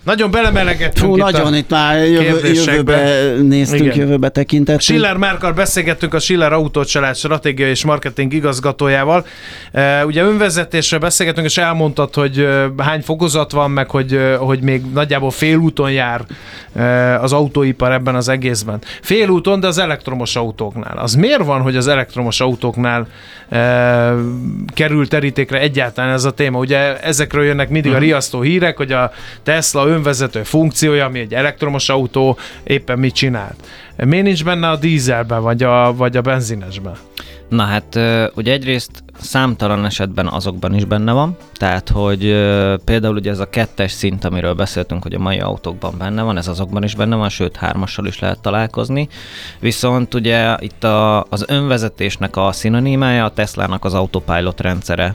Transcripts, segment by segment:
Nagyon belemelegettünk nagyon itt már jövőbe néztünk, igen. Jövőbe tekintettünk. Schiller Márkkal beszélgettünk, a Schiller Autócsalád stratégiai és marketing igazgatójával. Ugye önvezetésről beszélgettünk, és elmondtad, hogy hány fokozat van, meg hogy még nagyjából félúton jár az autóipar ebben az egészben. Félúton, de az elektromos autóknál. Az miért van, hogy az elektromos autóknál kerül terítékre egyáltalán ez a téma? Ugye ezekről jönnek mindig a riasztó hírek, hogy a Tesla önvezető funkciója, ami egy elektromos autó, éppen mit csinált. Miért nincs benne a dízelben, vagy a benzinesben? Na hát ugye egyrészt számtalan esetben azokban is benne van, tehát hogy például ugye ez a 2-es szint, amiről beszéltünk, hogy a mai autókban benne van, ez azokban is benne van, sőt 3-assal is lehet találkozni, viszont ugye itt az önvezetésnek a szinonimája, a Teslának az autopilot rendszere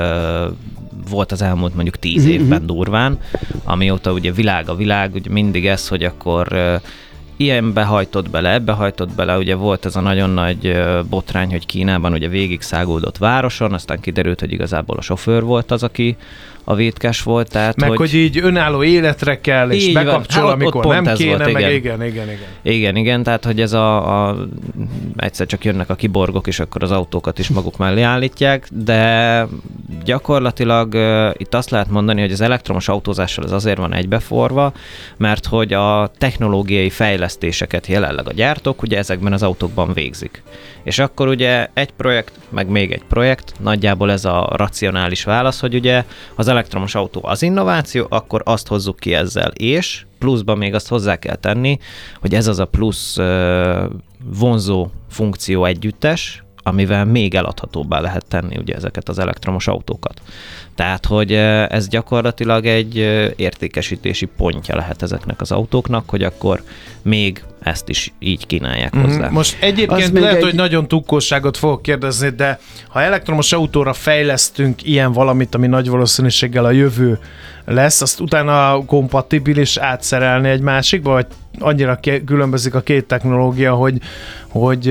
volt az elmúlt mondjuk 10 évben durván, amióta ugye világ a világ, ugye mindig ez, hogy akkor ilyenbe hajtott bele, ebbe hajtott bele, ugye volt ez a nagyon nagy botrány, hogy Kínában ugye végig száguldott városon, aztán kiderült, hogy igazából a sofőr volt az, aki a vétkes volt. Tehát, meg hogy így önálló életre kell, és bekapcsol, hát, amikor nem kéne, volt, meg igen, tehát hogy ez egyszer csak jönnek a kiborgok, és akkor az autókat is maguk mellé állítják, de gyakorlatilag itt azt lehet mondani, hogy az elektromos autózással ez azért van egybeforva, mert hogy a technológiai fejlesztéseket jelenleg a gyártók ugye ezekben az autókban végzik. És akkor ugye egy projekt, meg még egy projekt, nagyjából ez a racionális válasz, hogy ugye az elektromos autó az innováció, akkor azt hozzuk ki ezzel, és pluszban még azt hozzá kell tenni, hogy ez az a plusz vonzó funkció együttes, amivel még eladhatóbbá lehet tenni ugye ezeket az elektromos autókat. Tehát, hogy ez gyakorlatilag egy értékesítési pontja lehet ezeknek az autóknak, hogy akkor még ezt is így kínálják hozzá. Most egyébként lehet, hogy nagyon tukkóságot fogok kérdezni, de ha elektromos autóra fejlesztünk ilyen valamit, ami nagy valószínűséggel a jövő lesz, azt utána kompatibilis átszerelni egy másikba, vagy annyira különbözik a két technológia, hogy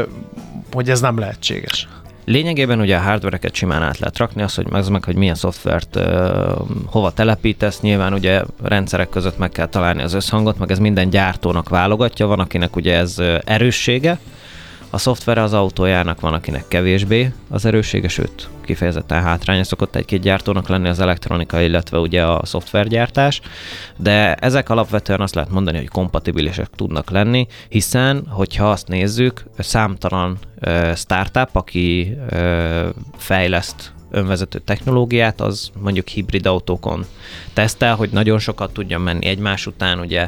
ez nem lehetséges. Lényegében ugye a hardvereket simán át lehet rakni, az, hogy milyen szoftvert hova telepítesz, nyilván ugye rendszerek között meg kell találni az összhangot, meg ez minden gyártónak válogatja, van akinek ugye ez erőssége, a szoftvere az autójának, van akinek kevésbé az erőssége, sőt kifejezetten hátránya szokott egy-két gyártónak lenni az elektronika, illetve ugye a szoftvergyártás, de ezek alapvetően azt lehet mondani, hogy kompatibilisek tudnak lenni, hiszen, hogyha azt nézzük, számtalan startup, aki fejleszt önvezető technológiát, az mondjuk hibrid autókon tesztel, hogy nagyon sokat tudjon menni egymás után, ugye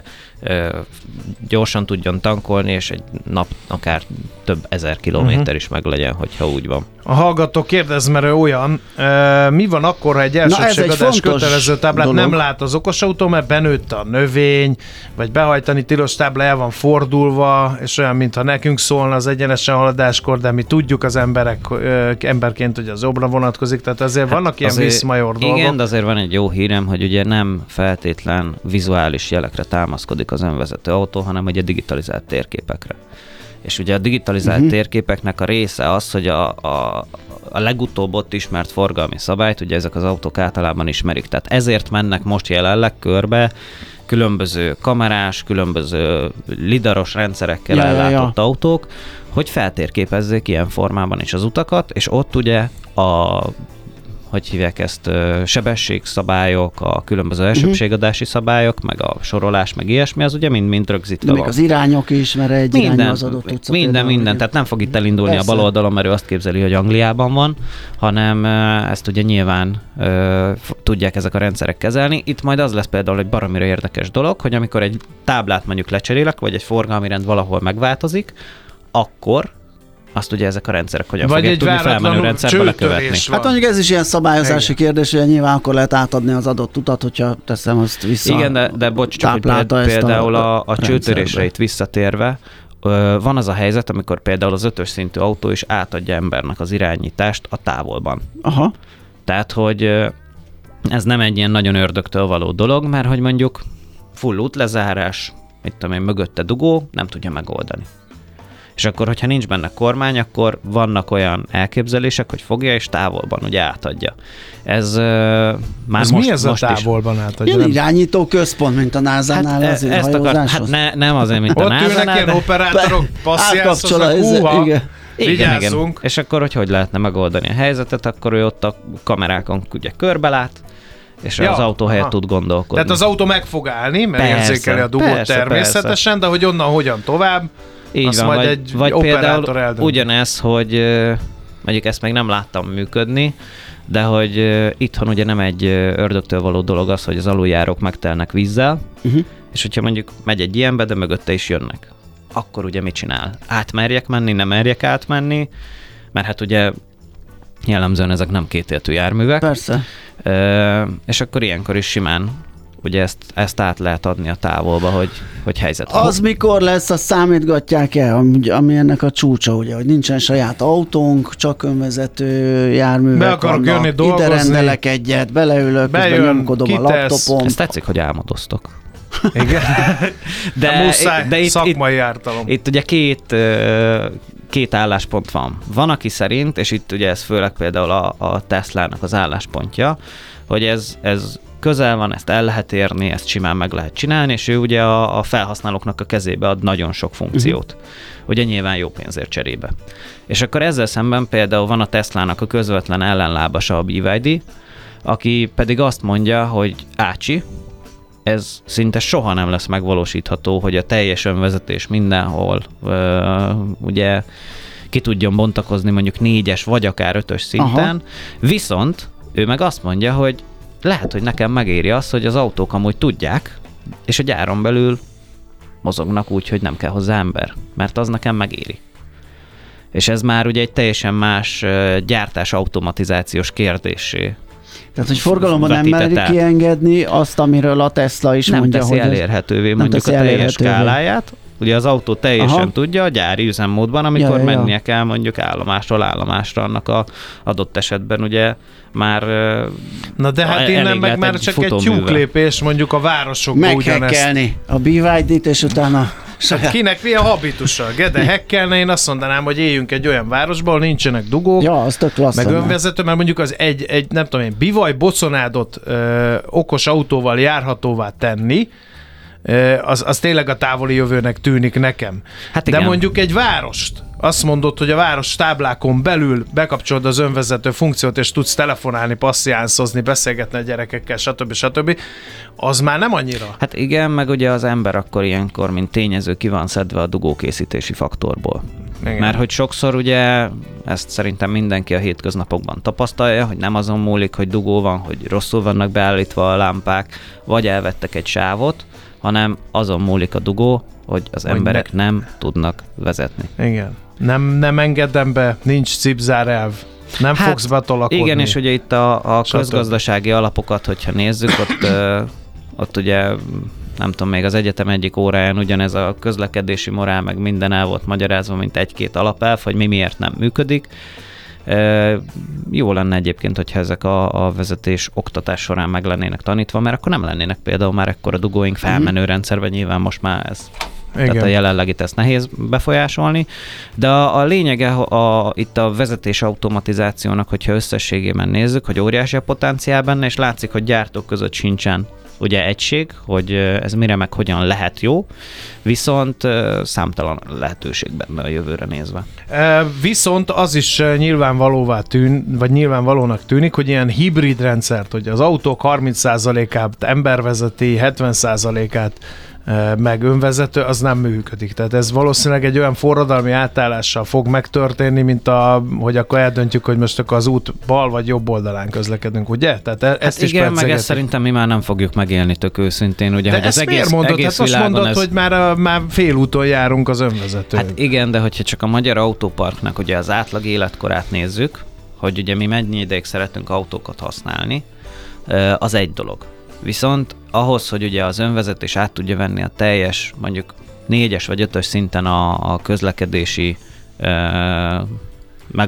gyorsan tudjon tankolni, és egy nap akár több ezer kilométer is meg legyen, hogyha úgy van. A hallgató kérdez, mert ő olyan, mi van akkor, ha egy elsőbségadás kötelező táblát dolog. Nem lát az okosautó, mert benőtt a növény, vagy behajtani tilos tábla el van fordulva, és olyan, mintha nekünk szólna az egyenesen haladáskor, de mi tudjuk az emberként, hogy az jobbra vonatkozik, tehát azért vannak ilyen viszmajor dolgok. Igen, de azért van egy jó hírem, hogy ugye nem feltétlen vizuális jelekre támaszkodik az önvezető autó, hanem ugye digitalizált térképekre. És ugye a digitalizált térképeknek a része az, hogy a legutóbb ott ismert forgalmi szabályt, ugye ezek az autók általában ismerik. Tehát ezért mennek most jelenleg körbe különböző kamerás, különböző lidaros rendszerekkel ellátott autók, hogy feltérképezzék ilyen formában is az utakat, és ott ugye hogy hívják ezt, sebességszabályok, a különböző elsőbségadási szabályok, meg a sorolás, meg ilyesmi, az ugye mind rögzítve van. Még az irányok is, mert egy irányba az adott utca. Minden, tehát nem fog itt elindulni a bal oldalon, mert ő azt képzeli, hogy Angliában van, hanem ezt ugye nyilván tudják ezek a rendszerek kezelni. Itt majd az lesz például egy baromira érdekes dolog, hogy amikor egy táblát mondjuk lecserélek, vagy egy forgalmi rend valahol megváltozik, akkor azt ugye ezek a rendszerek hogyan fogják tudni felmenő rendszerbe lekövetni. Hát mondjuk ez is ilyen szabályozási kérdés, hogy nyilván akkor lehet átadni az adott utat, hogyha teszem azt vissza. Igen, de bocs, csak például a csőtörésre itt visszatérve, van az a helyzet, amikor például az 5-ös szintű autó is átadja embernek az irányítást a távolban. Aha. Tehát, hogy ez nem egy ilyen nagyon ördögtől való dolog, mert hogy mondjuk full útlezárás, mit tudom én, mögötte dugó, nem tudja megoldani. És akkor, hogyha nincs benne kormány, akkor vannak olyan elképzelések, hogy fogja és távolban ugye átadja. Ez már ez most, mi ez most a távolban átadja? Ilyen irányító központ, mint a NASA-nál az űrhajózáshoz. Nem azért, mint a NASA-nál. Ott ülnek ilyen operátorok, passzjánszoznak, igen. Vigyázzunk. És akkor, hogy lehetne megoldani a helyzetet, akkor ő ott a kamerákon ugye körbelát, és az autó helyett tud gondolkodni. Tehát az autó meg fog állni, mert érzékeli a dugót természetesen, de hogy onnan hogyan tovább, így azt van, majd egy vagy operátor például eldönti. ugyanez, hogy mondjuk ezt még nem láttam működni, de hogy itthon ugye nem egy ördögtől való dolog az, hogy az aluljárók megtelnek vízzel, és hogyha mondjuk megy egy ilyenbe, de mögötte is jönnek, akkor ugye mit csinál? Átmerjek menni, nem merjek átmenni, mert hát ugye jellemzően ezek nem kétéltű járművek. Persze. És akkor ilyenkor is simán ugye ezt át lehet adni a távolba, hogy helyzet. Az mikor lesz, azt számítgatják el, ami ennek a csúcsa, ugye, hogy nincsen saját autónk, csak önvezető járművek be akarok vannak, jönni dolgozni, ide rendelek egyet, beleülök, közben nyomkodom a laptopom. Ez tetszik, hogy álmodoztok. Igen. De muszáj, itt szakmai ártalom. Itt ugye két álláspont van. Van, aki szerint, és itt ugye ez főleg például a Teslának az álláspontja, hogy ez közel van, ezt el lehet érni, ezt simán meg lehet csinálni, és ő ugye a felhasználóknak a kezébe ad nagyon sok funkciót. Ugye nyilván jó pénzért cserébe. És akkor ezzel szemben például van a Teslának a közvetlen ellenlábasa a BYD, aki pedig azt mondja, hogy ácsi, ez szinte soha nem lesz megvalósítható, hogy a teljes önvezetés mindenhol ugye ki tudjon bontakozni mondjuk 4-es vagy akár 5-ös szinten. Aha. Viszont ő meg azt mondja, hogy lehet, hogy nekem megéri az, hogy az autók amúgy tudják, és a gyáron belül mozognak úgy, hogy nem kell hozzá ember, mert az nekem megéri. És ez már ugye egy teljesen más gyártás automatizációs kérdésé. Tehát, hogy forgalomban nem merik kiengedni azt, amiről a Tesla is nem mondja, teszi hogy elérhetővé mondjuk a teljes skáláját. Ugye az autó teljesen tudja a gyári üzemmódban, amikor mennie kell mondjuk állomásról állomásra, annak a adott esetben ugye már na de hát innen meg már csak egy tyúklépés mondjuk a városokban ugyanezt. Meghekkelni a BYD-t, és utána hát kinek milyen habitusa? Gede hekkelne, én azt mondanám, hogy éljünk egy olyan városban, ahol nincsenek dugók, az tök klassz meg önvezető, mert mondjuk az egy nem tudom én, bivaj boconádot okos autóval járhatóvá tenni, az tényleg a távoli jövőnek tűnik nekem. Hát de mondjuk egy várost, azt mondod, hogy a város táblákon belül bekapcsolod az önvezető funkciót, és tudsz telefonálni, passziánszozni, beszélgetni a gyerekekkel, stb. Az már nem annyira. Hát igen, meg ugye az ember akkor ilyenkor, mint tényező ki van szedve a dugókészítési faktorból. Igen. Mert hogy sokszor ugye, ezt szerintem mindenki a hétköznapokban tapasztalja, hogy nem azon múlik, hogy dugó van, hogy rosszul vannak beállítva a lámpák, vagy elvettek egy sávot, hanem azon múlik a dugó, hogy az emberek nem tudnak vezetni. Igen. Nem engedem be, nincs cipzárelv. Nem fogsz betolakodni. Igen, és ugye itt a közgazdasági alapokat, hogyha nézzük, ott ugye nem tudom, még az egyetem egyik óráján ugyanez a közlekedési morál, meg minden el volt magyarázva, mint egy-két alapelv, hogy miért nem működik. Jó lenne egyébként, hogyha ezek a vezetés oktatás során meg lennének tanítva, mert akkor nem lennének például már ekkora dugóink felmenő rendszerben, nyilván most már ez. Igen. Tehát a jelenlegit ezt nehéz befolyásolni, de a lényege itt a vezetés automatizációnak, hogyha összességében nézzük, hogy óriási a potenciál benne, és látszik, hogy gyártók között sincsen ugye egység, hogy ez mire meg hogyan lehet jó, viszont számtalan lehetőség benne a jövőre nézve. Viszont az is nyilvánvalónak tűnik, hogy ilyen hibrid rendszert, hogy az autók 30%-át ember vezeti, 70%-át meg önvezető, az nem működik. Tehát ez valószínűleg egy olyan forradalmi átállással fog megtörténni, mint hogy akkor eldöntjük, hogy most akkor az út bal vagy jobb oldalán közlekedünk, ugye? Tehát ezt is igen, meg ezt szerintem mi már nem fogjuk megélni tök őszintén, ugye, de hogy az egész mondod? Hát most mondod, hogy már félúton járunk az önvezetőn. Hát igen, de hogyha csak a magyar autóparknak ugye az átlag életkorát nézzük, hogy ugye mi mennyi ideig szeretünk autókat használni, az egy dolog. Viszont ahhoz, hogy ugye az önvezetés át tudja venni a teljes, mondjuk 4-es vagy 5-ös szinten a közlekedési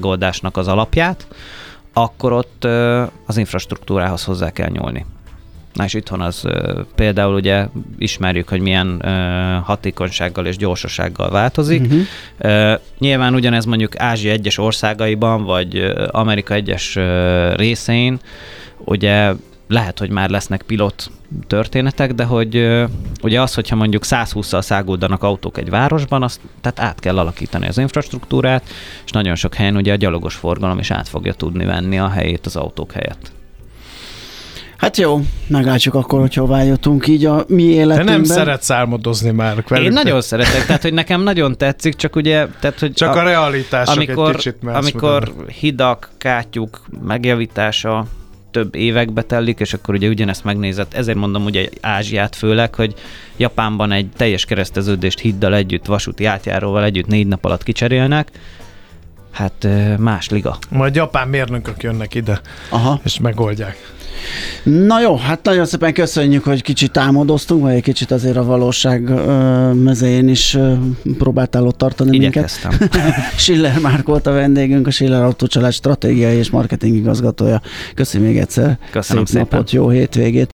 megoldásnak az alapját, akkor ott az infrastruktúrához hozzá kell nyúlni. Na és itthon az például ugye ismerjük, hogy milyen hatékonysággal és gyorsasággal változik. Nyilván ugyanez mondjuk Ázsia egyes országaiban, vagy Amerika egyes részein, ugye lehet, hogy már lesznek pilot történetek, de hogy ugye az, hogyha mondjuk 120-szal száguldanak autók egy városban, azt tehát át kell alakítani az infrastruktúrát, és nagyon sok helyen ugye a gyalogos forgalom is át fogja tudni venni a helyét az autók helyett. Hát jó, meglátjuk akkor, hogy hová jutunk így a mi életünkben. De nem szeretsz álmodozni már velük. Én nagyon szeretek, tehát hogy nekem nagyon tetszik, csak ugye... Tehát, hogy csak a realitások egy kicsit más. Amikor hidak, kátyuk megjavítása több évekbe telik, és akkor ugye ugyanezt megnézett, ezért mondom ugye Ázsiát főleg, hogy Japánban egy teljes kereszteződést hiddal együtt, vasúti átjáróval együtt 4 nap alatt kicserélnek, hát más liga. Majd japán mérnökök jönnek ide, és megoldják. Na jó, hát nagyon szépen köszönjük, hogy kicsit álmodoztunk, vagy egy kicsit azért a valóság mezején is próbáltál ott tartani Igyekeztem. minket. Schiller Márk volt a vendégünk, a Schiller Autócsalád stratégiai és marketing igazgatója. Köszönjük még egyszer. Köszönöm szép szépen. napot, jó hétvégét.